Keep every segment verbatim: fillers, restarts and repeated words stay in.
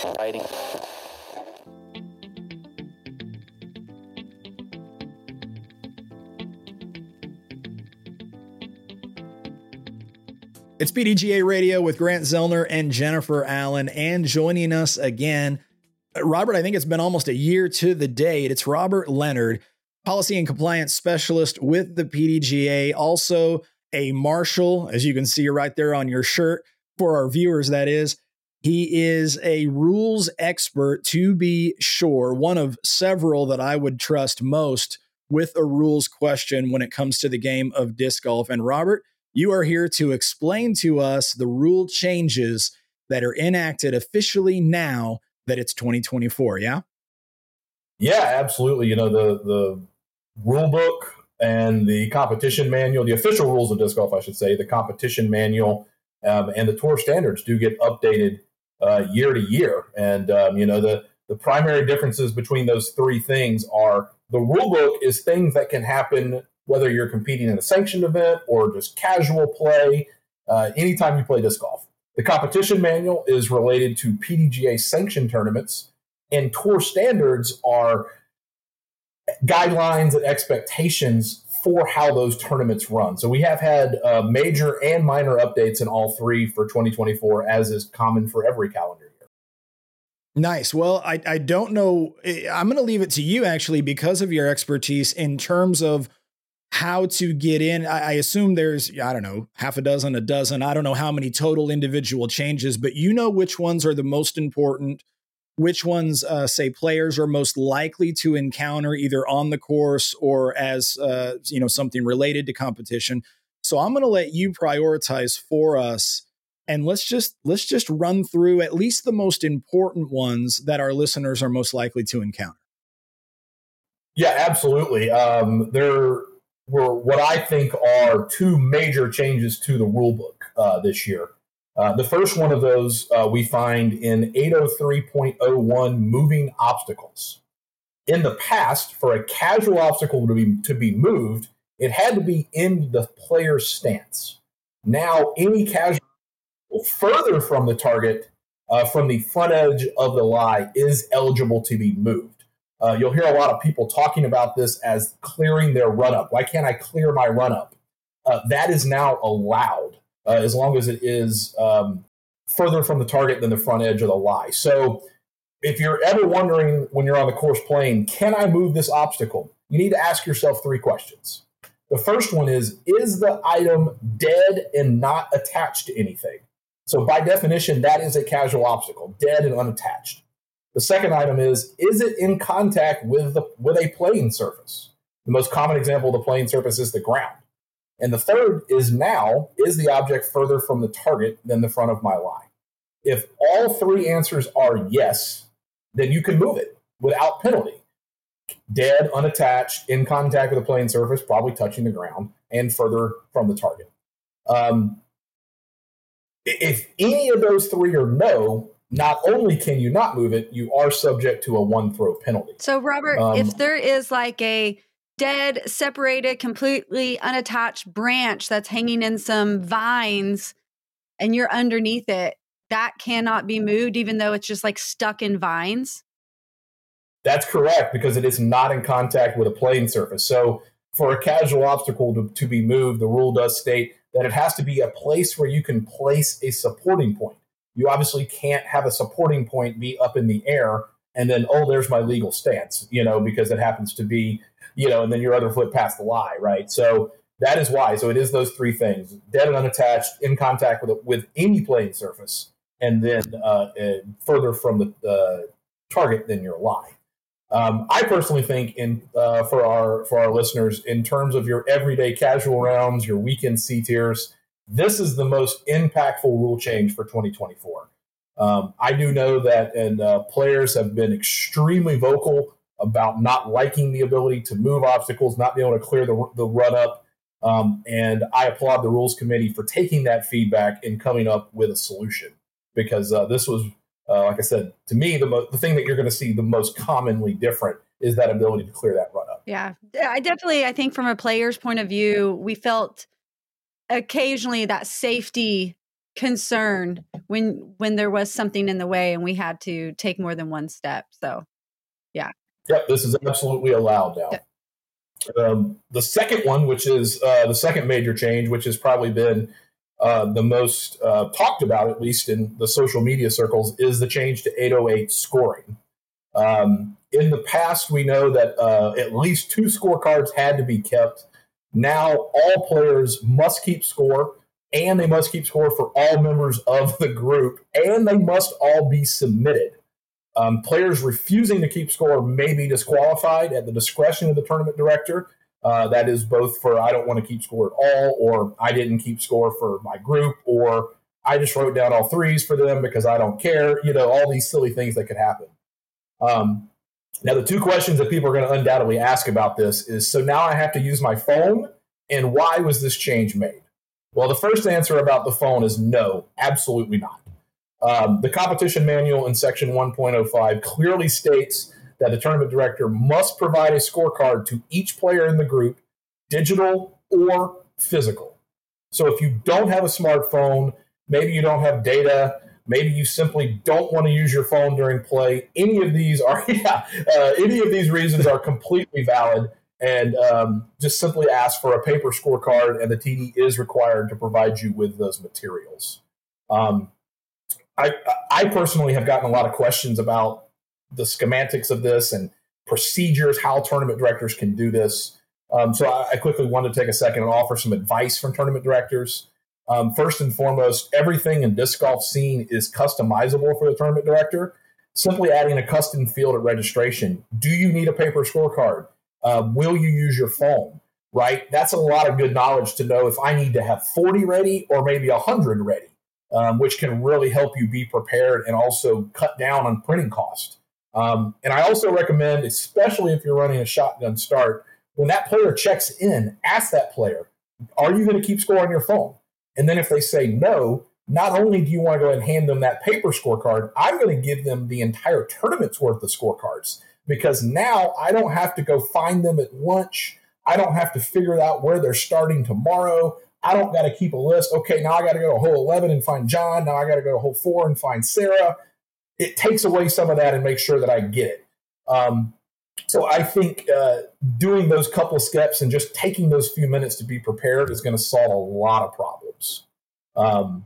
Fighting. It's P D G A Radio with Grant Zellner and Jennifer Allen, and joining us again, Robert, I think it's been almost a year to the date. It's Robert Leonard, Policy and Compliance Specialist with the P D G A, also a marshal, as you can see right there on your shirt, for our viewers, that is. He is a rules expert, to be sure, one of several that I would trust most with a rules question when it comes to the game of disc golf. And Robert, you are here to explain to us the rule changes that are enacted officially now that it's twenty twenty-four, yeah? Yeah, absolutely. You know, the the rule book and the competition manual, the official rules of disc golf, I should say, the competition manual um, and the tour standards do get updated uh, year to year. And, um, you know, the, the primary differences between those three things are the rule book is things that can happen whether you're competing in a sanctioned event or just casual play, uh, anytime you play disc golf. The competition manual is related to P D G A sanctioned tournaments, and tour standards are guidelines and expectations for how those tournaments run. So we have had uh, major and minor updates in all three for twenty twenty-four, as is common for every calendar year. Nice. Well, I, I don't know. I'm going to leave it to you, actually, because of your expertise in terms of how to get in. I, I assume there's, I don't know, half a dozen, a dozen. I don't know how many total individual changes, but you know which ones are the most important, which ones, uh, say, players are most likely to encounter either on the course or as, uh, you know, something related to competition. So I'm going to let you prioritize for us. And let's just let's just run through at least the most important ones that our listeners are most likely to encounter. Yeah, absolutely. Um, there were what I think are two major changes to the rule book uh, this year. Uh, the first one of those uh, we find in eight oh three point oh one, moving obstacles. In the past, for a casual obstacle to be to be moved, it had to be in the player's stance. Now, any casual further from the target, uh, from the front edge of the lie, is eligible to be moved. Uh, you'll hear a lot of people talking about this as clearing their run-up. Why can't I clear my run-up? Uh, that is now allowed, uh, as long as it is um, further from the target than the front edge of the lie. So if you're ever wondering when you're on the course playing, can I move this obstacle? You need to ask yourself three questions. The first one is, is the item dead and not attached to anything? So by definition, that is a casual obstacle, dead and unattached. The second item is, is it in contact with the, with a playing surface? The most common example of the playing surface is the ground. And the third is now, is the object further from the target than the front of my lie? If all three answers are yes, then you can move it without penalty. Dead, unattached, in contact with a playing surface, probably touching the ground, and further from the target. Um, if any of those three are no, not only can you not move it, you are subject to a one-throw penalty. So, Robert, um, if there is like a dead, separated, completely unattached branch that's hanging in some vines and you're underneath it, that cannot be moved even though it's just like stuck in vines? That's correct, because it is not in contact with a playing surface. So for a casual obstacle to, to be moved, the rule does state that it has to be a place where you can place a supporting point. You obviously can't have a supporting point be up in the air and then, oh, there's my legal stance, you know, because it happens to be, you know, and then your other foot past the lie, right? So that is why. So it is those three things: dead and unattached, in contact with with any playing surface, and then uh, uh, further from the, the target than your lie. Um, I personally think, in uh, for our for our listeners, in terms of your everyday casual rounds, your weekend C tiers, this is the most impactful rule change for twenty twenty-four. Um, I do know that, and uh, players have been extremely vocal about not liking the ability to move obstacles, not being able to clear the, the run up. Um, and I applaud the rules committee for taking that feedback and coming up with a solution, because uh, this was, uh, like I said, to me, the, mo- the thing that you're going to see the most commonly different is that ability to clear that run up. Yeah, I definitely, I think from a player's point of view, we felt occasionally that safety concern when when there was something in the way and we had to take more than one step. So, yeah. Yep, this is absolutely allowed now. Yep. Um, the second one, which is uh, the second major change, which has probably been uh, the most uh, talked about, at least in the social media circles, is the change to eight oh eight scoring. Um, in the past, we know that uh, at least two scorecards had to be kept. Now, all players must keep score, and they must keep score for all members of the group, and they must all be submitted. Um, players refusing to keep score may be disqualified at the discretion of the tournament director. Uh, that is both for I don't want to keep score at all, or I didn't keep score for my group, or I just wrote down all threes for them because I don't care. You know, all these silly things that could happen. Um, now, the two questions that people are going to undoubtedly ask about this is, so now I have to use my phone, and why was this change made? Well, the first answer about the phone is no, absolutely not. Um, the competition manual in section one point oh five clearly states that the tournament director must provide a scorecard to each player in the group, digital or physical. So if you don't have a smartphone, maybe you don't have data, maybe you simply don't want to use your phone during play, any of these are, yeah, uh, any of these reasons are completely valid. And um, just simply ask for a paper scorecard, and the T D is required to provide you with those materials. Um, I, I personally have gotten a lot of questions about the schematics of this and procedures, how tournament directors can do this. Um, so I, I quickly wanted to take a second and offer some advice from tournament directors. Um, first and foremost, everything in disc golf scene is customizable for the tournament director. Simply adding a custom field at registration. Do you need a paper scorecard? Uh, will you use your phone? Right? That's a lot of good knowledge to know if I need to have forty ready or maybe one hundred ready. Um, which can really help you be prepared and also cut down on printing cost. Um, and I also recommend, especially if you're running a shotgun start, when that player checks in, ask that player, are you going to keep score on your phone? And then if they say no, not only do you want to go ahead and hand them that paper scorecard, I'm going to give them the entire tournament's worth of scorecards, because now I don't have to go find them at lunch. I don't have to figure out where they're starting tomorrow. I don't got to keep a list. Okay, now I got to go to hole eleven and find John. Now I got to go to hole four and find Sarah. It takes away some of that and makes sure that I get it. Um, so I think uh, doing those couple of steps and just taking those few minutes to be prepared is going to solve a lot of problems. Um,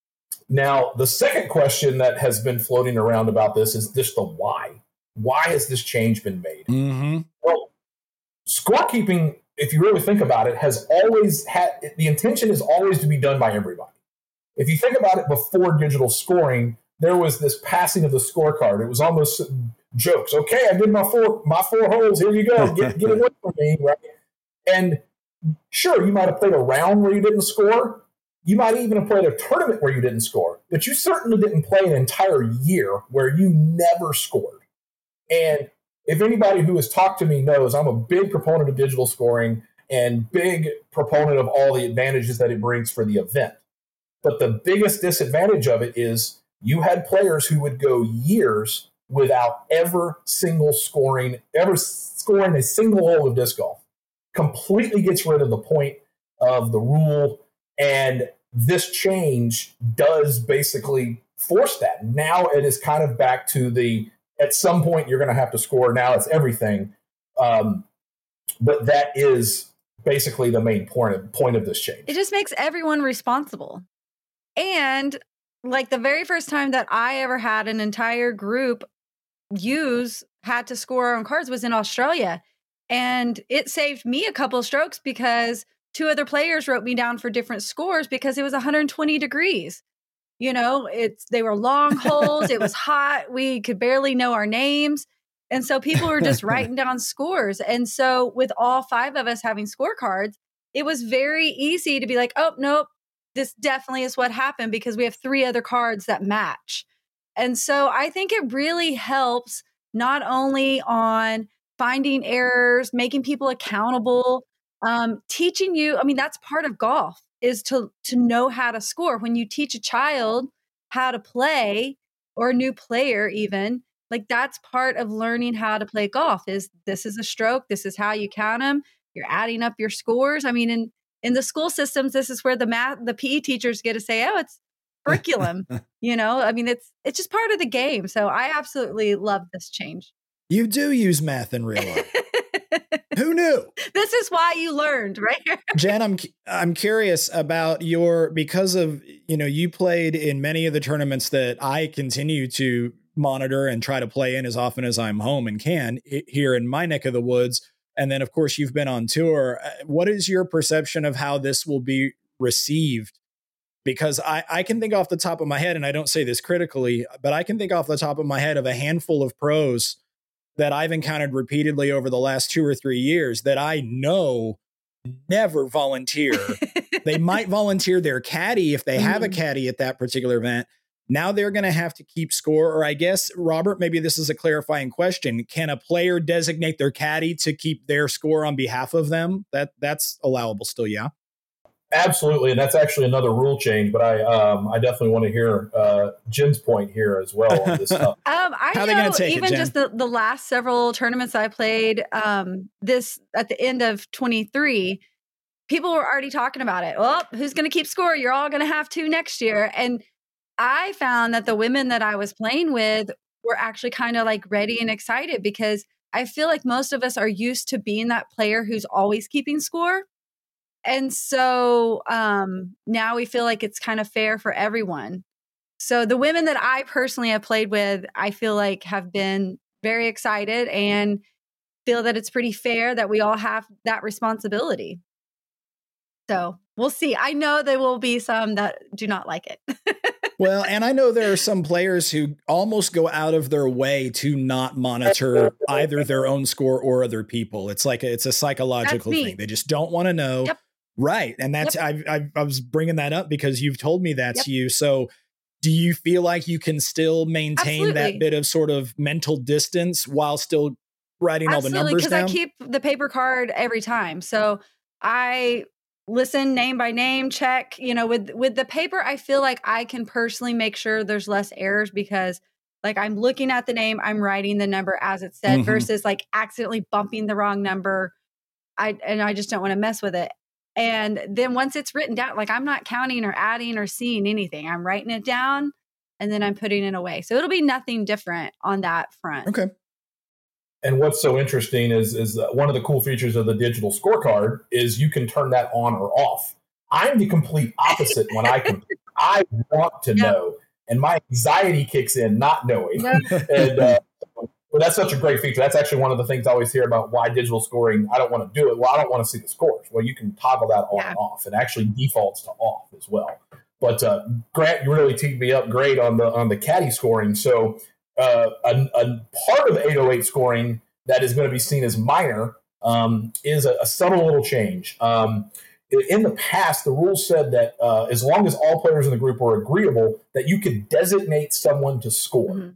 now, the second question that has been floating around about this is just the why. Why has this change been made? Mm-hmm. Well, scorekeeping, if you really think about it, has always had, the intention is always to be done by everybody. If you think about it, before digital scoring, there was this passing of the scorecard. It was almost jokes. Okay, I did my four my four holes. Here you go. Get, get away from me, right? And sure, you might have played a round where you didn't score. You might even have played a tournament where you didn't score. But you certainly didn't play an entire year where you never scored. And if anybody who has talked to me knows, I'm a big proponent of digital scoring and big proponent of all the advantages that it brings for the event. But the biggest disadvantage of it is you had players who would go years without ever single scoring, ever scoring a single hole of disc golf. Completely gets rid of the point of the rule. And this change does basically force that. Now it is kind of back to the, at some point you're going to have to score. Now it's everything. Um, but that is basically the main point of, point of this change. It just makes everyone responsible. And like the very first time that I ever had an entire group use had to score on cards was in Australia. And it saved me a couple of strokes because two other players wrote me down for different scores because it was one hundred twenty degrees. You know, it's they were long holes. It was hot. We could barely know our names. And so people were just writing down scores. And so with all five of us having scorecards, it was very easy to be like, oh, nope, this definitely is what happened because we have three other cards that match. And so I think it really helps not only on finding errors, making people accountable, um, teaching you. I mean, that's part of golf is to, to know how to score. When you teach a child how to play or a new player, even like that's part of learning how to play golf is this is a stroke. This is how you count them. You're adding up your scores. I mean, in, in the school systems, this is where the math, the P E teachers get to say, oh, it's curriculum. You know, I mean, it's it's just part of the game. So I absolutely love this change. You do use math in real life. Who knew? This is why you learned, right? Jen, I'm I'm curious about your, because of, you know, you played in many of the tournaments that I continue to monitor and try to play in as often as I'm home and can here in my neck of the woods. And then, of course, you've been on tour. What is your perception of how this will be received? Because I, I can think off the top of my head, and I don't say this critically, but I can think off the top of my head of a handful of pros that I've encountered repeatedly over the last two or three years that I know never volunteer. They might volunteer their caddy if they mm-hmm. have a caddy at that particular event. Now they're going to have to keep score. Or I guess, Robert, maybe this is a clarifying question. Can a player designate their caddy to keep their score on behalf of them? That that's allowable still, yeah? Absolutely, and that's actually another rule change. But I, um, I definitely want to hear uh, Jen's point here as well on this stuff. um, I How are know they gonna take even it, Jen? just the, the last several tournaments I played, um, this at the end of twenty-three, people were already talking about it. Well, who's going to keep score? You're all going to have to next year. And I found that the women that I was playing with were actually kind of like ready and excited, because I feel like most of us are used to being that player who's always keeping score. And so um, now we feel like it's kind of fair for everyone. So the women that I personally have played with, I feel like have been very excited and feel that it's pretty fair that we all have that responsibility. So we'll see. I know there will be some that do not like it. Well, and I know there are some players who almost go out of their way to not monitor either their own score or other people. It's like a, it's a psychological thing. They just don't want to know. Yep. Right. And that's, yep. I, I, I was bringing that up because you've told me that's Yep. you. So do you feel like you can still maintain Absolutely. that bit of sort of mental distance while still writing Absolutely, all the numbers down? because I keep the paper card every time. So I listen name by name, check, you know, with, with the paper, I feel like I can personally make sure there's less errors, because like I'm looking at the name, I'm writing the number as it said, Mhm. versus like accidentally bumping the wrong number. I, and I just don't want to mess with it. And then once it's written down, like I'm not counting or adding or seeing anything. I'm writing it down and then I'm putting it away. So it'll be nothing different on that front. Okay. And what's so interesting is, is that one of the cool features of the digital scorecard is you can turn that on or off. I'm the complete opposite when I compete. I want to Yep. know, and my anxiety kicks in not knowing. Yep. and uh, but that's such a great feature. That's actually one of the things I always hear about why digital scoring, I don't want to do it. Well, I don't want to see the scores. Well, you can toggle that on Yeah. and off. It actually defaults to off as well. But uh, Grant, you really teed me up great on the on the caddy scoring. So uh, a, a part of eight oh eight scoring that is going to be seen as minor um, is a, a subtle little change. Um, in the past, the rules said that uh, as long as all players in the group were agreeable, that you could designate someone to score. Mm-hmm.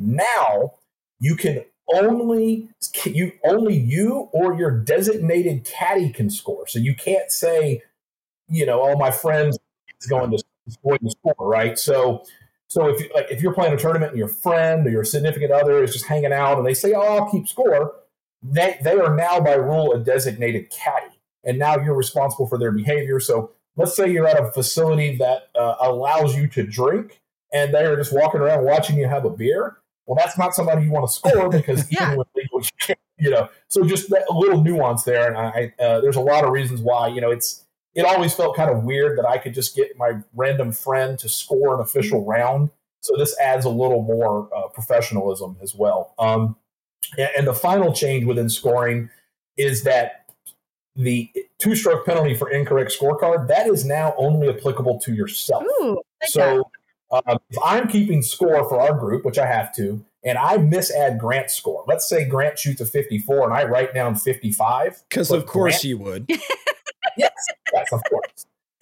Now you can only you only you or your designated caddy can score. So you can't say, you know, oh, my friend is going to going to score, right? So. So if like if you're playing a tournament and your friend or your significant other is just hanging out and they say, "Oh, I'll keep score," they they are now by rule a designated caddy, and now you're responsible for their behavior. So let's say you're at a facility that uh, allows you to drink, and they are just walking around watching you have a beer. Well, that's not somebody you want to score, because Yeah. even with legal, you can't, you know. So just that, a little nuance there, and I uh, there's a lot of reasons why, you know, it's. It always felt kind of weird that I could just get my random friend to score an official round. So this adds a little more uh, professionalism as well. Um, and, and the final change within scoring is that the two-stroke penalty for incorrect scorecard, that is now only applicable to yourself. Ooh, like that. So um, if I'm keeping score for our group, which I have to, and I misadd Grant's score, let's say Grant shoots a fifty-four and I write down fifty-five. Because of course you would. Yes, yes, of course.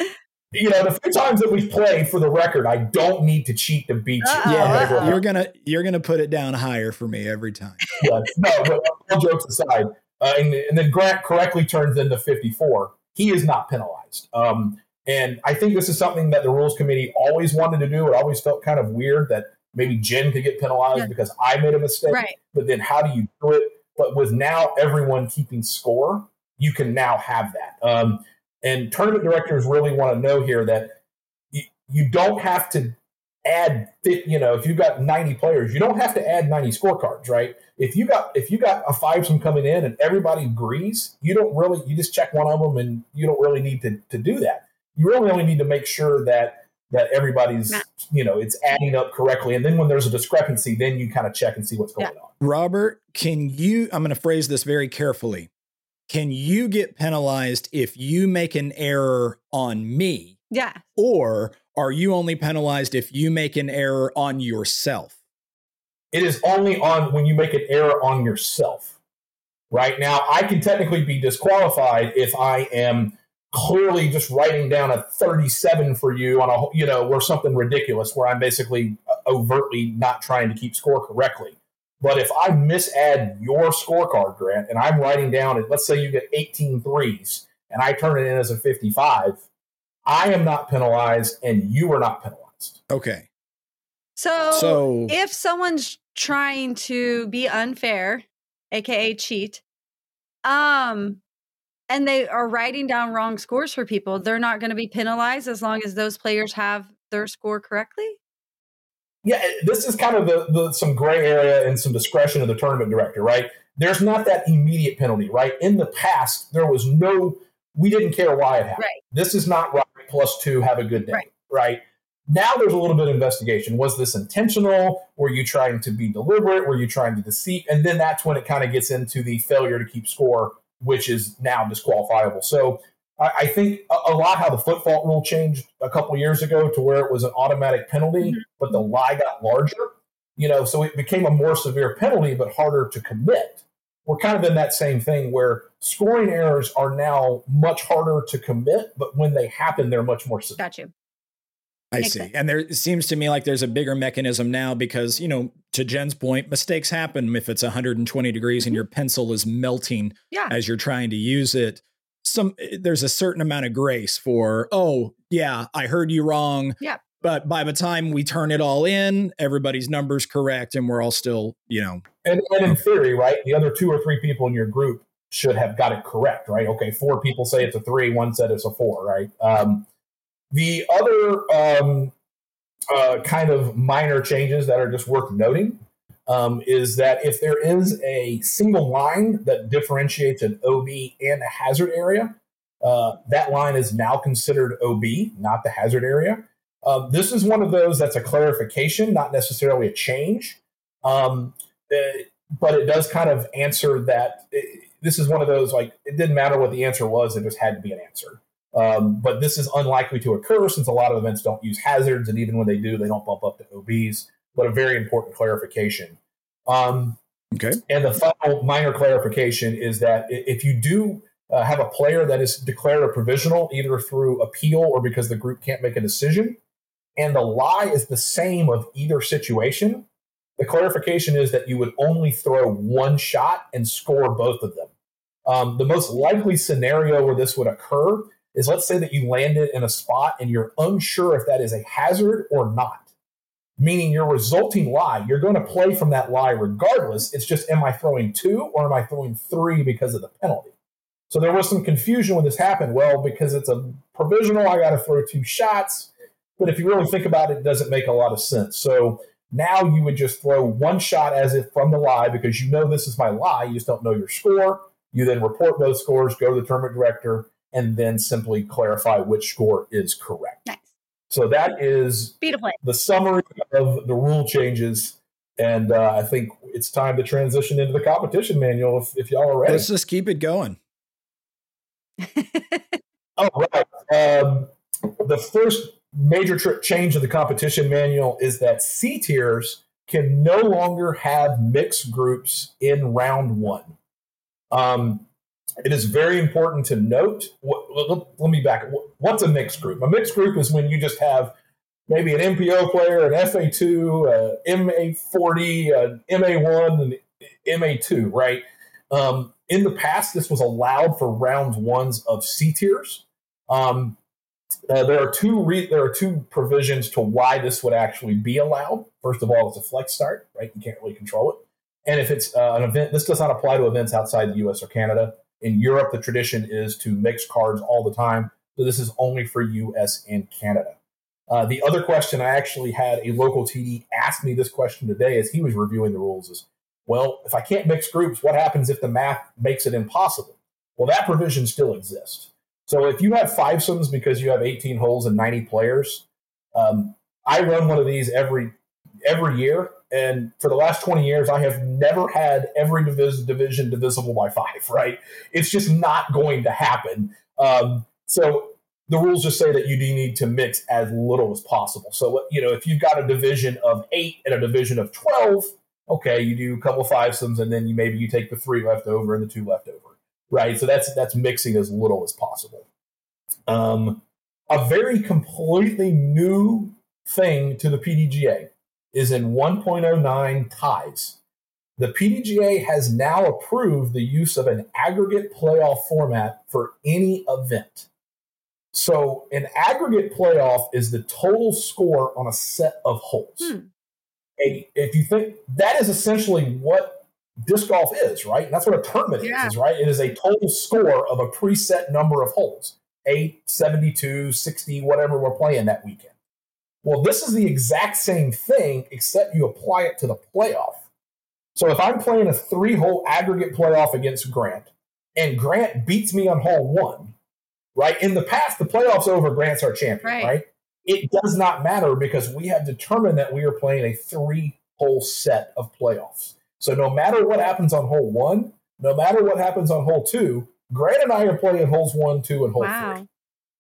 You know, the few times that we've played, for the record, I don't need to cheat to beat you. Uh-oh, Yeah, uh-oh. you're gonna you're gonna put it down higher for me every time. Yes. No, but all jokes aside, uh, and, and then Grant correctly turns into fifty-four. He is not penalized. Um, and I think this is something that the rules committee always wanted to do. It always felt kind of weird that maybe Jen could get penalized Yeah. because I made a mistake. Right. But then how do you do it? But with now everyone keeping score, you can now have that. Um, and tournament directors really want to know here that you, you don't have to add, you know, if you've got ninety players, you don't have to add ninety scorecards, right? If you got if you got a fivesome coming in and everybody agrees, you don't really, you just check one of them and you don't really need to, to do that. You really only need to make sure that that everybody's, you know, it's adding up correctly. And then when there's a discrepancy, then you kind of check and see what's going yeah. on. Robert, can you, I'm going to phrase this very carefully. Can you get penalized if you make an error on me? Yeah. Or are you only penalized if you make an error on yourself? It is only on when you make an error on yourself. Right now, I can technically be disqualified if I am clearly just writing down a thirty-seven for you on a, you know, or something ridiculous where I'm basically overtly not trying to keep score correctly. But if I misadd your scorecard, Grant, and I'm writing down, let's say you get eighteen threes and I turn it in as a fifty-five, I am not penalized and you are not penalized. Okay. So, so if someone's trying to be unfair, A K A cheat, um, and they are writing down wrong scores for people, they're not going to be penalized as long as those players have their score correctly? Yeah, this is kind of the, the some gray area and some discretion of the tournament director, right? There's not that immediate penalty, right? In the past, there was no, we didn't care why it happened. Right. This is not right, plus two, have a good day, right. right? Now there's a little bit of investigation. Was this intentional? Were you trying to be deliberate? Were you trying to deceive? And then that's when it kind of gets into the failure to keep score, which is now disqualifiable. So I, I think a, a lot how the foot fault rule changed a couple of years ago to where it was an automatic penalty, mm-hmm. but the lie got larger. You know, so it became a more severe penalty, but harder to commit. We're kind of in that same thing where scoring errors are now much harder to commit, but when they happen, they're much more severe. Got you. I Makes see. Sense. And there it seems to me like there's a bigger mechanism now because, you know, to Jen's point, mistakes happen if it's one hundred twenty degrees mm-hmm. and your pencil is melting yeah. as you're trying to use it. Some there's a certain amount of grace for, oh, yeah, I heard you wrong. Yeah. But by the time we turn it all in, everybody's number's correct and we're all still, you know. And, and in theory, right, the other two or three people in your group should have got it correct, right? Okay, four people say it's a three, one said it's a four, right? Um, the other um, uh, kind of minor changes that are just worth noting um, is that if there is a single line that differentiates an O B and a hazard area, uh, that line is now considered O B, not the hazard area. Um, this is one of those that's a clarification, not necessarily a change. Um, it, but it does kind of answer that. It, this is one of those, like, it didn't matter what the answer was, it just had to be an answer. Um, but this is unlikely to occur since a lot of events don't use hazards, and even when they do, they don't bump up to O Bs, but a very important clarification. Um, okay. And the final minor clarification is that if you do uh, have a player that is declared a provisional, either through appeal or because the group can't make a decision, and the lie is the same of either situation, the clarification is that you would only throw one shot and score both of them. Um, the most likely scenario where this would occur is, let's say that you landed in a spot and you're unsure if that is a hazard or not, meaning your resulting lie, you're going to play from that lie regardless. It's just, am I throwing two or am I throwing three because of the penalty? So there was some confusion when this happened. Well, because it's a provisional, I got to throw two shots. But if you really think about it, it doesn't make a lot of sense. So now you would just throw one shot as if from the lie because you know this is my lie. You just don't know your score. You then report both scores, go to the tournament director, and then simply clarify which score is correct. Nice. So that is Beautiful. The summary of the rule changes. And uh, I think it's time to transition into the competition manual if, if y'all are ready. Let's just keep it going. Oh, right. Um, the first major tr- change of the competition manual is that C tiers can no longer have mixed groups in round one. Um, it is very important to note. What, let, let me back. What's a mixed group? A mixed group is when you just have maybe an M P O player, an F A two, a M A forty, an M A one, and M A two, right? Um, in the past, this was allowed for round ones of C tiers. Um, Uh, there are two re- there are two provisions to why this would actually be allowed. First of all, it's a flex start, right? You can't really control it. And if it's uh, an event, this does not apply to events outside the U S or Canada. In Europe, the tradition is to mix cards all the time. So this is only for U S and Canada. Uh, the other question I actually had a local T D ask me this question today as he was reviewing the rules is, well, if I can't mix groups, what happens if the math makes it impossible? Well, that provision still exists. So if you have fivesomes because you have eighteen holes and ninety players, um, I run one of these every every year. And for the last twenty years, I have never had every divis- division divisible by five, right? It's just not going to happen. Um, so the rules just say that you do need to mix as little as possible. So, you know, if you've got a division of eight and a division of twelve, okay, you do a couple of fivesomes, and then you maybe you take the three left over and the two left over, right? So that's that's mixing as little as possible. Um, a very completely new thing to the P D G A is in one point oh nine ties. The P D G A has now approved the use of an aggregate playoff format for any event. So an aggregate playoff is the total score on a set of holes. Hmm. And if you think that is essentially what disc golf is, right? And that's what a tournament yeah. is, right? It is a total score of a preset number of holes, eight, seventy-two, sixty, whatever we're playing that weekend. Well, this is the exact same thing, except you apply it to the playoff. So if I'm playing a three-hole aggregate playoff against Grant, and Grant beats me on hole one, right? In the past, the playoff's over, Grant's our champion, right? right? It does not matter because we have determined that we are playing a three-hole set of playoffs. So no matter what happens on hole one, no matter what happens on hole two, Grant and I are playing holes one, two, and hole wow. three.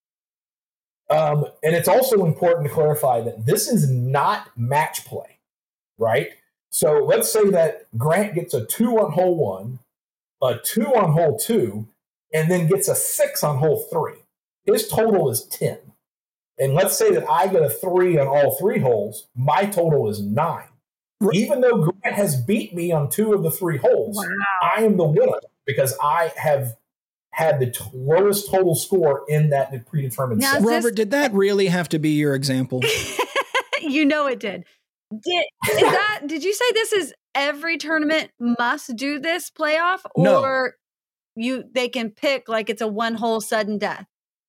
Um, and it's also important to clarify that this is not match play, right? So let's say that Grant gets a two on hole one, a two on hole two, and then gets a six on hole three. His total is ten. And let's say that I get a three on all three holes, my total is nine. Right. Even though Grant has beat me on two of the three holes, wow. I am the winner because I have had the t- lowest total score in that predetermined now, set. Robert, this- did that really have to be your example? You know it did. Did is that? Did you say this is every tournament must do this playoff, or no. you they can pick like it's a one hole sudden death?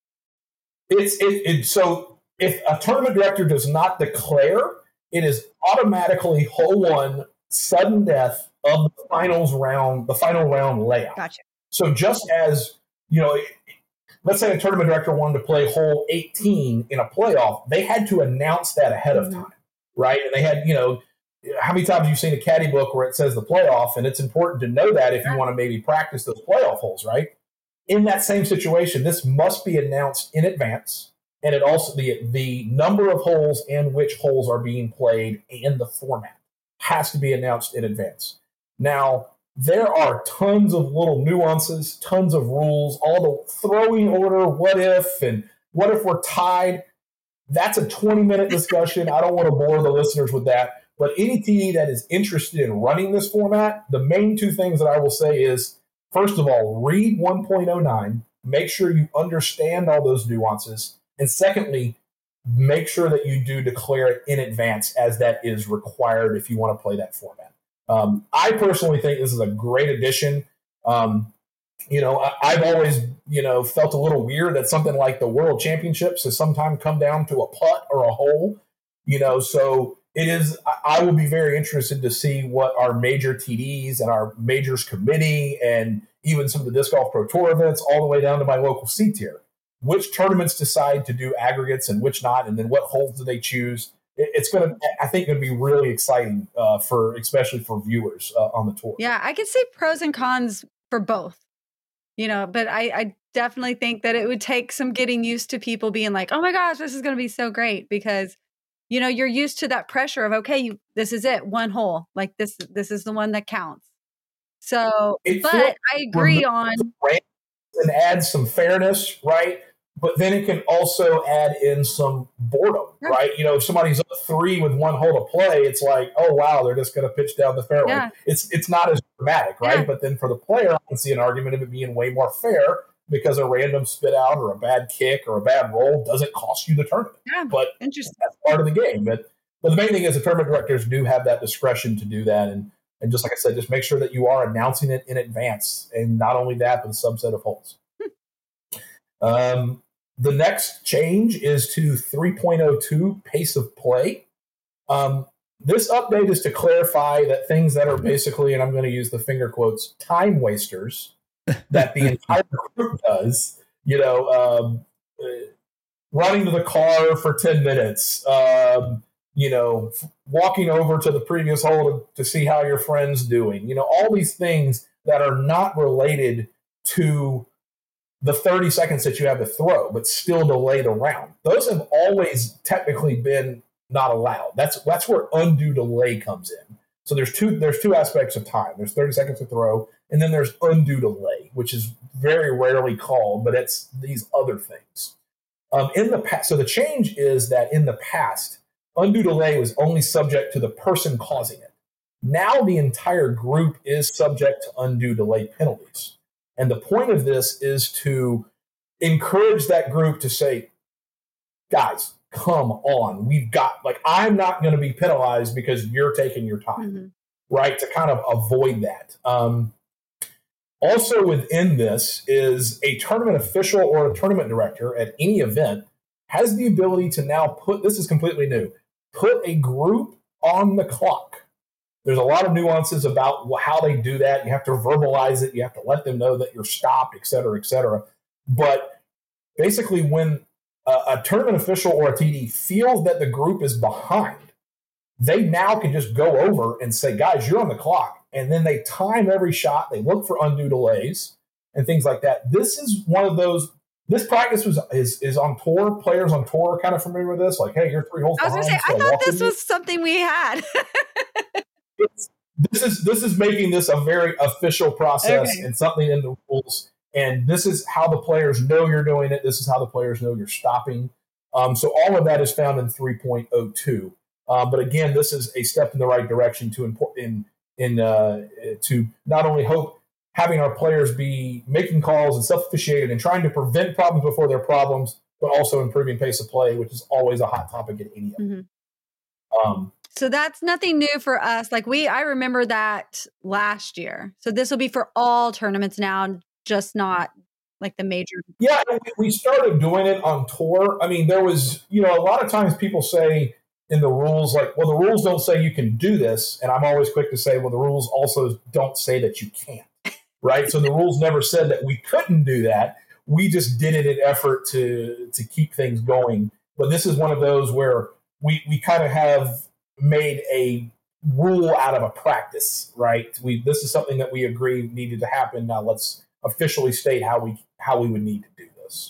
It's it, it. So if a tournament director does not declare, it is automatically hole one sudden death of the finals round, the final round layout. Gotcha. So just as, you know, let's say a tournament director wanted to play hole eighteen in a playoff, they had to announce that ahead of time, right? And they had, you know, how many times have you seen a caddy book where it says the playoff, and it's important to know that if you want to maybe practice those playoff holes, right? In that same situation, this must be announced in advance, and it also the the number of holes and which holes are being played and the format has to be announced in advance. Now, there are tons of little nuances, tons of rules, all the throwing order, what if, and what if we're tied. That's a twenty-minute discussion. I don't want to bore the listeners with that. But any T D that is interested in running this format, the main two things that I will say is, first of all, read one point oh nine. Make sure you understand all those nuances. And secondly, make sure that you do declare it in advance, as that is required if you want to play that format. Um, I personally think this is a great addition. Um, you know, I, I've always, you know, felt a little weird that something like the World Championships has sometimes come down to a putt or a hole, you know, so it is, I, I will be very interested to see what our major T Ds and our majors committee and even some of the Disc Golf Pro Tour events all the way down to my local C tier, which tournaments decide to do aggregates and which not, and then what holes do they choose. It's going to, I think, going to be really exciting uh, for, especially for viewers uh, on the tour. Yeah, I could see pros and cons for both, you know, but I, I definitely think that it would take some getting used to people being like, oh my gosh, this is going to be so great, because, you know, you're used to that pressure of, okay, you, this is it, one hole, like this, this is the one that counts. So, it but I agree on. And add some fairness, right? But then it can also add in some boredom, yeah. right? You know, if somebody's up three with one hole to play, it's like, oh, wow, they're just going to pitch down the fairway. Yeah. It's it's not as dramatic, right? Yeah. But then for the player, I can see an argument of it being way more fair because a random spit out or a bad kick or a bad roll doesn't cost you the tournament. Yeah, but interesting. That's part of the game. But, but the main thing is the tournament directors do have that discretion to do that. And, and just like I said, just make sure that you are announcing it in advance. And not only that, but a subset of holes. Hmm. Um. the next change is to three point oh two pace of play. Um, this update is to clarify that things that are basically, and I'm going to use the finger quotes, time wasters that the entire group does, you know, um, uh, running to the car for ten minutes, um, you know, f- walking over to the previous hole to, to see how your friend's doing, you know, all these things that are not related to the thirty seconds that you have to throw, but still delay the round. Those have always technically been not allowed. That's that's where undue delay comes in. So there's two there's two aspects of time. There's thirty seconds to throw, and then there's undue delay, which is very rarely called, but it's these other things. Um, in the past, so the change is that in the past, undue delay was only subject to the person causing it. Now the entire group is subject to undue delay penalties. And the point of this is to encourage that group to say, guys, come on. We've got, like, I'm not going to be penalized because you're taking your time, mm-hmm. right? To kind of avoid that. Um, also within this is a tournament official or a tournament director at any event has the ability to now put, this is completely new, put a group on the clock. There's a lot of nuances about how they do that. You have to verbalize it. You have to let them know that you're stopped, et cetera, et cetera. But basically, when a, a tournament official or a T D feels that the group is behind, they now can just go over and say, guys, you're on the clock. And then they time every shot. They look for undue delays and things like that. This is one of those. This practice was is is on tour. Players on tour are kind of familiar with this. Like, hey, you're three holes I was behind. going to say, I thought this was something we had. It's, this is this is making this a very official process okay. and something in the rules. And this is how the players know you're doing it. This is how the players know you're stopping. Um, so all of that is found in three point oh two. Um, but again, this is a step in the right direction to import in in uh, to not only hope having our players be making calls and self-officiated and trying to prevent problems before they're problems, but also improving pace of play, which is always a hot topic at any event. Mm-hmm. Um, So that's nothing new for us. Like we, I remember that last year. So this will be for all tournaments now, just not like the major. Yeah, we started doing it on tour. I mean, there was, you know, a lot of times people say in the rules, like, well, the rules don't say you can do this. And I'm always quick to say, well, the rules also don't say that you can't, right? So the rules never said that we couldn't do that. We just did it in effort to to keep things going. But this is one of those where we we kind of have made a rule out of a practice, right? We this is something that we agree needed to happen. Now let's officially state how we how we would need to do this.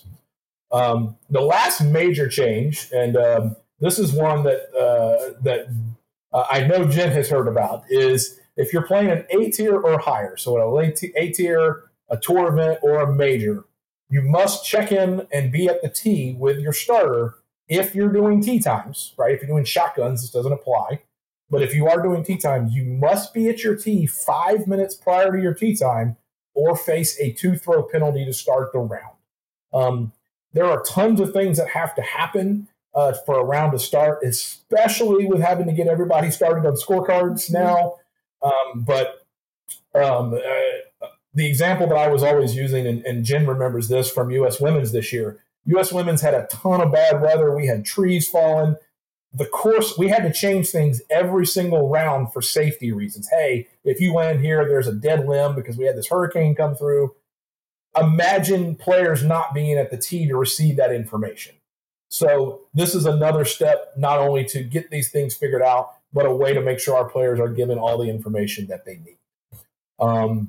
Um, the last major change, and um, this is one that uh, that uh, I know Jen has heard about, is if you're playing an A tier or higher, so a A tier, a tour event, or a major, you must check in and be at the tee with your starter. If you're doing tee times, right? If you're doing shotguns, this doesn't apply. But if you are doing tee times, you must be at your tee five minutes prior to your tee time or face a two-throw penalty to start the round. Um, there are tons of things that have to happen uh, for a round to start, especially with having to get everybody started on scorecards now. Um, but um, uh, the example that I was always using, and, and Jen remembers this from U S Women's this year, U S Women's had a ton of bad weather. We had trees falling. The course, we had to change things every single round for safety reasons. Hey, if you land here, there's a dead limb because we had this hurricane come through. Imagine players not being at the tee to receive that information. So this is another step not only to get these things figured out, but a way to make sure our players are given all the information that they need. Um,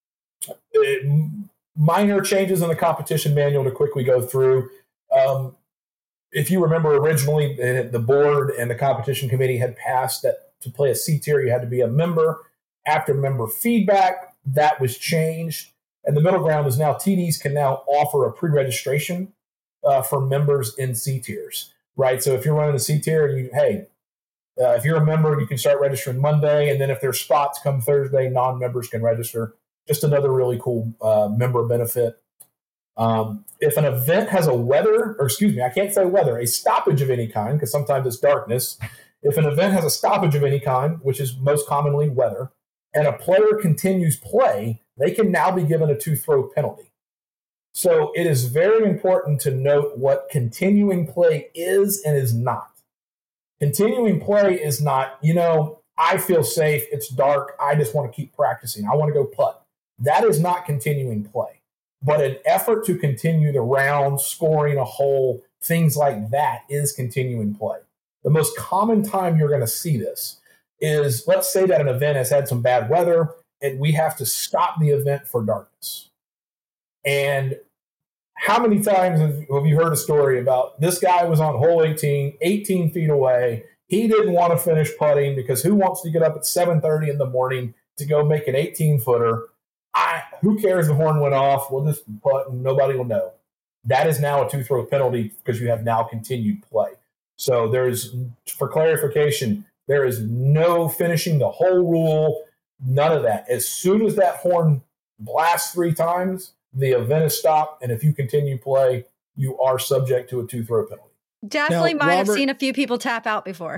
it, minor changes in the competition manual to quickly go through. Um, if you remember originally, the board and the competition committee had passed that to play a C tier, you had to be a member. After member feedback, that was changed. And the middle ground is now T Ds can now offer a pre-registration uh, for members in C tiers, right? So if you're running a C tier, you, hey, uh, if you're a member, you can start registering Monday. And then if there's spots come Thursday, non-members can register. Just another really cool uh, member benefit. Um, if an event has a weather, or excuse me, I can't say weather, a stoppage of any kind, because sometimes it's darkness. If an event has a stoppage of any kind, which is most commonly weather, and a player continues play, they can now be given a two-throw penalty. So it is very important to note what continuing play is and is not. Continuing play is not, you know, I feel safe, it's dark, I just want to keep practicing, I want to go putt. That is not continuing play. But an effort to continue the round, scoring a hole, things like that is continuing play. The most common time you're going to see this is, let's say that an event has had some bad weather and we have to stop the event for darkness. And how many times have you heard a story about this guy was on hole eighteen, eighteen feet away. He didn't want to finish putting because who wants to get up at seven thirty in the morning to go make an eighteen footer? I, who cares the horn went off? We'll just putt and nobody will know. That is now a two-throw penalty because you have now continued play. So there's, for clarification, there is no finishing the hole rule, none of that. As soon as that horn blasts three times, the event is stopped, and if you continue play, you are subject to a two-throw penalty. Definitely Now, might Robert, have seen a few people tap out before.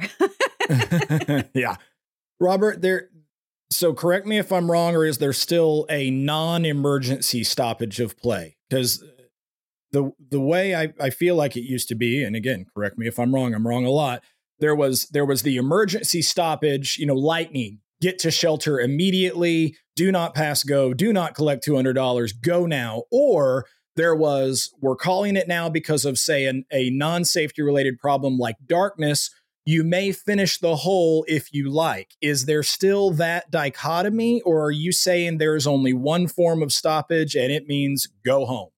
Yeah. Robert, there. So correct me if I'm wrong, or is there still a non-emergency stoppage of play? Because the the way I, I feel like it used to be, and again, correct me if I'm wrong, I'm wrong a lot. There was there was the emergency stoppage, you know, lightning, get to shelter immediately, do not pass go, do not collect two hundred dollars, go now. Or there was, we're calling it now because of, say, an, a non-safety related problem like darkness. You may finish the hole if you like. Is there still that dichotomy, or are you saying there's only one form of stoppage and it means go home?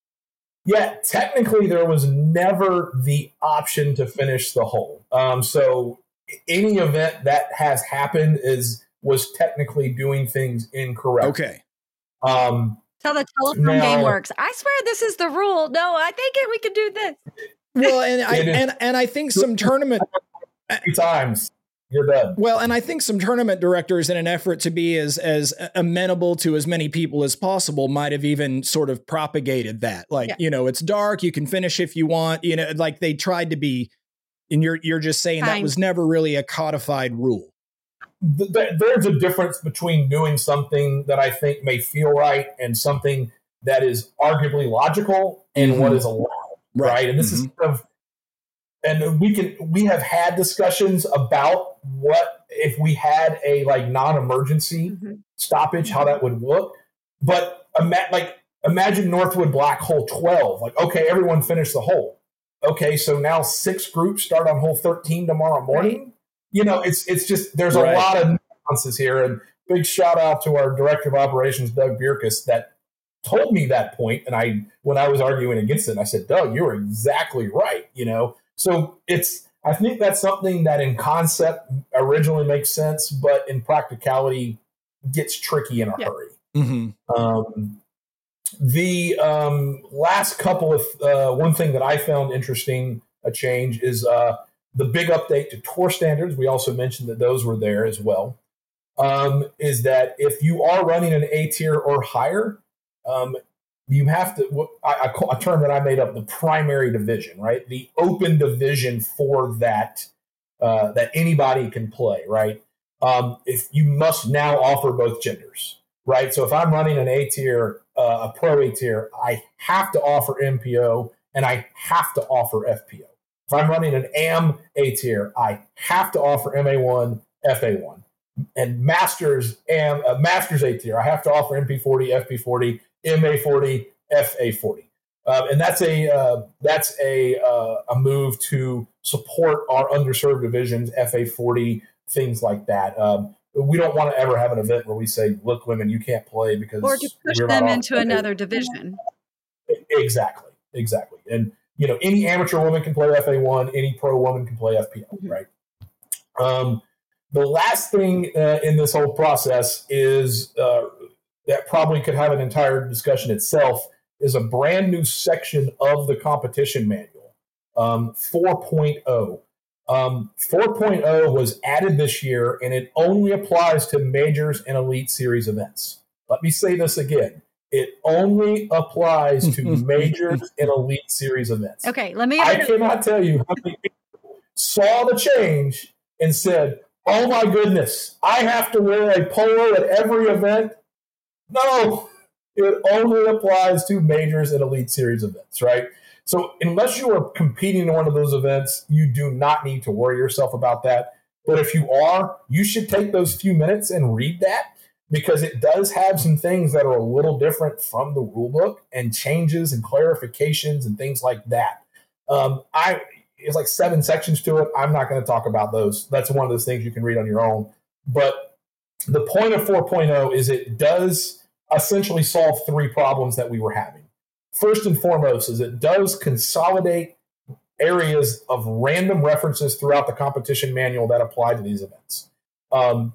Yeah, technically there was never the option to finish the hole. Um, so any event that has happened is was technically doing things incorrectly. Okay. Um, That's how the telephone now, game works. I swear this is the rule. No, I think it, we could do this. Well, and I and and I think some tournament three times you're done. Well, and I think some tournament directors, in an effort to be as as amenable to as many people as possible, might have even sort of propagated that. Like, yeah. you know, it's dark, you can finish if you want. You know, like they tried to be. And you're you're just saying Fine. That was never really a codified rule. There's a difference between doing something that I think may feel right and something that is arguably logical and mm-hmm. what is allowed, right? right? And this mm-hmm. is kind of, and we can we have had discussions about what if we had a like non-emergency mm-hmm. stoppage, how that would look. But ima- like imagine Northwood Black hole twelve. Like, okay, everyone finished the hole. Okay, so now six groups start on hole thirteen tomorrow morning. Right. You know, it's it's just there's right. a lot of nuances here. And big shout out to our director of operations, Doug Bierkus, that told me that point. And I, when I was arguing against it, I said, Doug, you're exactly right. You know, so it's I think that's something that in concept originally makes sense, but in practicality gets tricky in a yeah. hurry. Mm-hmm. Um, the um, last couple of uh, one thing that I found interesting a change is uh, the big update to tour standards. We also mentioned that those were there as well. Um, is that if you are running an A tier or higher, um, you have to, I, I call, a term that I made up, the primary division, right? The open division for that, uh, that anybody can play, right? Um, if you must now offer both genders, right? So if I'm running an A tier, uh, a pro A tier, I have to offer M P O and I have to offer F P O. If I'm running an A M A tier, I have to offer M A one, F A one. And Masters and uh, Masters A tier, I have to offer M P forty, F P forty, M A forty, F A forty, uh, and that's a uh, that's a uh, a move to support our underserved divisions, F A forty, things like that. Um, we don't want to ever have an event where we say, "Look, women, you can't play because or to push them into another division." Exactly, exactly, and you know, any amateur woman can play F A one, any pro woman can play F P O, mm-hmm. right? Um, the last thing uh, in this whole process is uh, that probably could have an entire discussion itself is a brand new section of the competition manual, um, four point oh. Um, four point oh was added this year, and it only applies to majors and elite series events. Let me say this again. It only applies to majors and elite series events. Okay, let me... I cannot tell you how many people saw the change and said, oh my goodness, I have to wear a polo at every event? No, it only applies to majors and Elite Series events, right? So unless you are competing in one of those events, you do not need to worry yourself about that. But if you are, you should take those few minutes and read that, because it does have some things that are a little different from the rule book, and changes and clarifications and things like that. Um, I it's like seven sections to it. I'm not going to talk about those. That's one of those things you can read on your own. But the point of four point oh is it does essentially solve three problems that we were having. First and foremost is it does consolidate areas of random references throughout the competition manual that apply to these events. Um,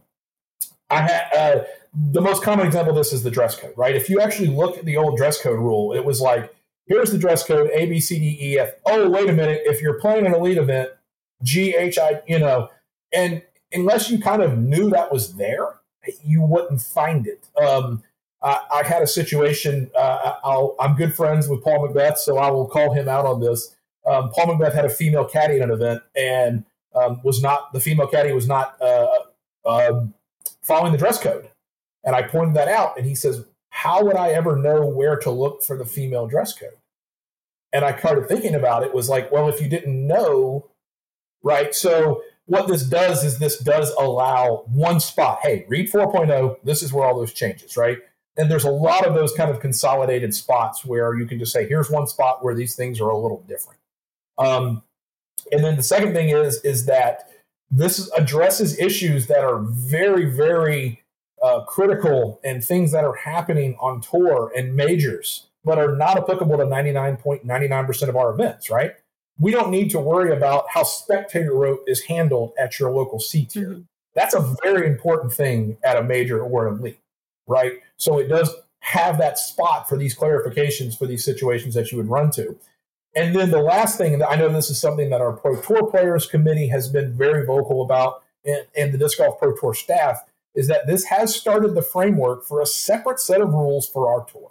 I had uh, the most common example of this is the dress code, right? If you actually look at the old dress code rule, it was like, here's the dress code, A, B, C, D, E, F. Oh, wait a minute. If you're playing an elite event, G, H, I, you know, and unless you kind of knew that was there, you wouldn't find it. Um, I, I had a situation, uh, I'll, I'm good friends with Paul McBeth, so I will call him out on this. Um, Paul McBeth had a female caddy at an event, and um, was not, the female caddy was not uh, uh, following the dress code. And I pointed that out, and he says, how would I ever know where to look for the female dress code? And I started thinking about it, was like, well, if you didn't know, right? So what this does is this does allow one spot. Hey, read four point oh. This is where all those changes, right? And there's a lot of those kind of consolidated spots where you can just say, here's one spot where these things are a little different. Um, and then the second thing is, is that this addresses issues that are very, very uh, critical, and things that are happening on tour and majors, but are not applicable to ninety-nine point nine nine percent of our events, right? We don't need to worry about how spectator rope is handled at your local C tier. Mm-hmm. That's a very important thing at a major or an elite, right? So it does have that spot for these clarifications for these situations that you would run to. And then the last thing, and I know this is something that our Pro Tour Players Committee has been very vocal about, and, and the Disc Golf Pro Tour staff, is that this has started the framework for a separate set of rules for our tour.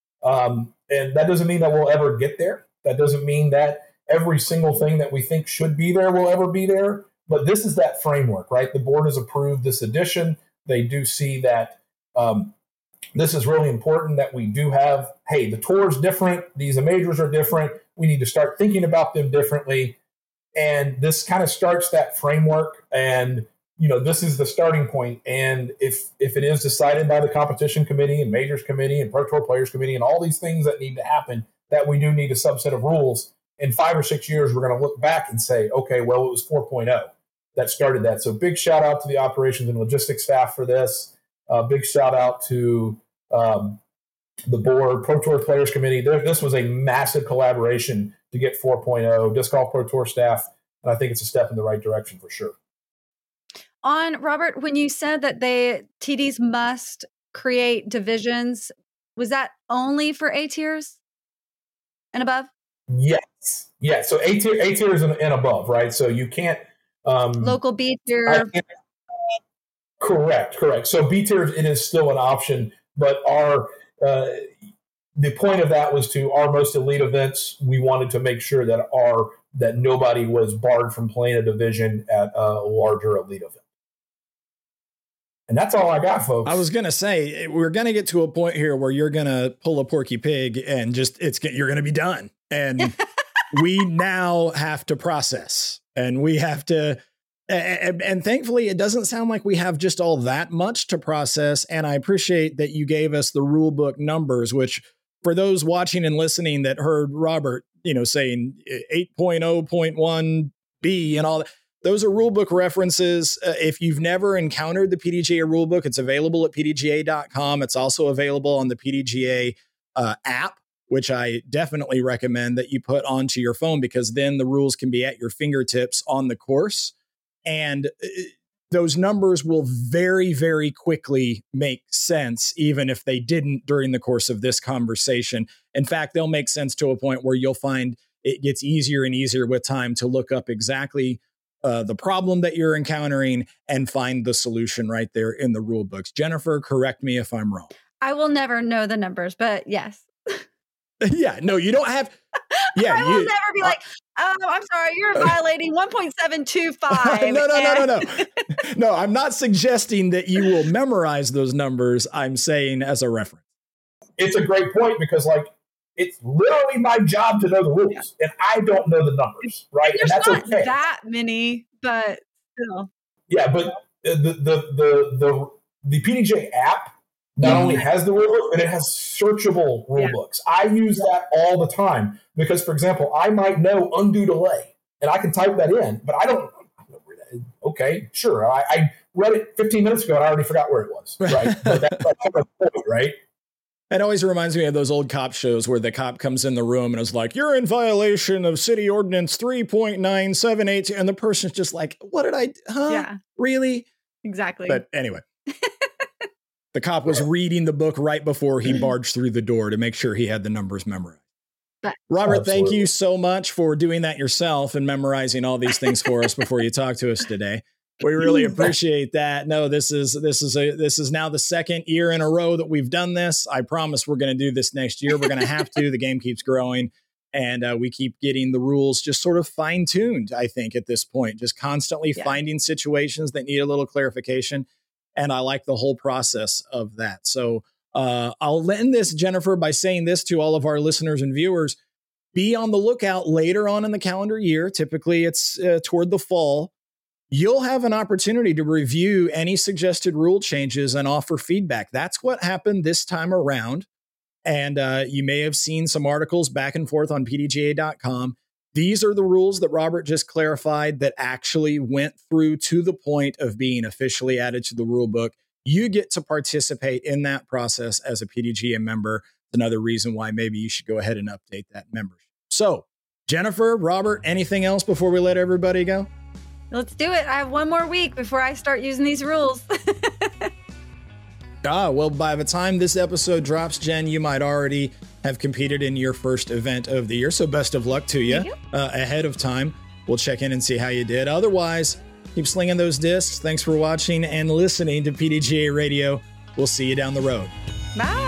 Um, and that doesn't mean that we'll ever get there. That doesn't mean that every single thing that we think should be there will ever be there. But this is that framework, right? The board has approved this addition. They do see that um, this is really important, that we do have, hey, the tour is different. These majors are different. We need to start thinking about them differently. And this kind of starts that framework. And, you know, this is the starting point. And if if it is decided by the competition committee and majors committee and Pro Tour Players Committee and all these things that need to happen, that we do need a subset of rules, in five or six years, we're going to look back and say, okay, well, it was four point oh that started that. So big shout out to the operations and logistics staff for this. Uh, big shout out to um, the board, Pro Tour Players Committee. There, this was a massive collaboration to get four point oh, Disc Golf Pro Tour staff, and I think it's a step in the right direction for sure. On Robert, when you said that they T Ds must create divisions, was that only for A tiers and above? Yes. Yeah. So A tier, A tier is and, and above, right? So you can't um, local B tier. Correct. Correct. So B tier, it is still an option, but our uh, the point of that was to our most elite events. We wanted to make sure that our that nobody was barred from playing a division at a larger elite event. And that's all I got, folks. I was going to say, we're going to get to a point here where you're going to pull a Porky Pig and just, it's, you're going to be done. And we now have to process, and we have to, and, and thankfully it doesn't sound like we have just all that much to process. And I appreciate that you gave us the rule book numbers, which for those watching and listening that heard Robert, you know, saying eight point oh point one B and all that, those are rulebook references. Uh, if you've never encountered the P D G A rulebook, it's available at P D G A dot com. It's also available on the P D G A uh, app, which I definitely recommend that you put onto your phone, because then the rules can be at your fingertips on the course. And uh, those numbers will very, very quickly make sense, even if they didn't during the course of this conversation. In fact, they'll make sense to a point where you'll find it gets easier and easier with time to look up exactly Uh, the problem that you're encountering and find the solution right there in the rule books. Jennifer, correct me if I'm wrong. I will never know the numbers, but yes. Yeah, no, you don't have. Yeah, I will you, never be like, oh, I'm sorry, you're violating one point seven two five. no, no, no, no, no. No, I'm not suggesting that you will memorize those numbers. I'm saying as a reference. it's a great point because, like, it's literally my job to know the rules, and I don't know the numbers, right? There's and that's not okay. that many, but still. Yeah, but the the the the, the P D G A app not mm-hmm. only has the rulebook, but it has searchable rulebooks. Yeah. I use that all the time because, for example, I might know undue delay, and I can type that in, but I don't. Okay, sure. I, I read it fifteen minutes ago, and I already forgot where it was. Right, but that's like the point, right? It always reminds me of those old cop shows where the cop comes in the room and is like, "You're in violation of City Ordinance three point nine seven eight," and the person's just like, "What did I? Huh? Yeah, really? Exactly." But anyway, the cop was reading the book right before he barged through the door to make sure he had the numbers memorized. But, Robert, absolutely. Thank you so much for doing that yourself and memorizing all these things for us before you talk to us today. We really appreciate that. No, this is this is a this is now the second year in a row that we've done this. I promise we're going to do this next year. We're going to have to. The game keeps growing, and uh, we keep getting the rules just sort of fine tuned. I think at this point, just constantly yeah. finding situations that need a little clarification, and I like the whole process of that. So uh, I'll end this, Jennifer, by saying this to all of our listeners and viewers: be on the lookout later on in the calendar year. Typically, it's uh, toward the fall. You'll have an opportunity to review any suggested rule changes and offer feedback. That's what happened this time around. And uh, you may have seen some articles back and forth on P D G A dot com. These are the rules that Robert just clarified that actually went through to the point of being officially added to the rule book. You get to participate in that process as a P D G A member. It's another reason why maybe you should go ahead and update that membership. So, Jennifer, Robert, anything else before we let everybody go? Let's do it. I have one more week before I start using these rules. ah, well, by the time this episode drops, Jen, you might already have competed in your first event of the year. So best of luck to you, you. Uh, ahead of time. We'll check in and see how you did. Otherwise, keep slinging those discs. Thanks for watching and listening to P D G A Radio. We'll see you down the road. Bye.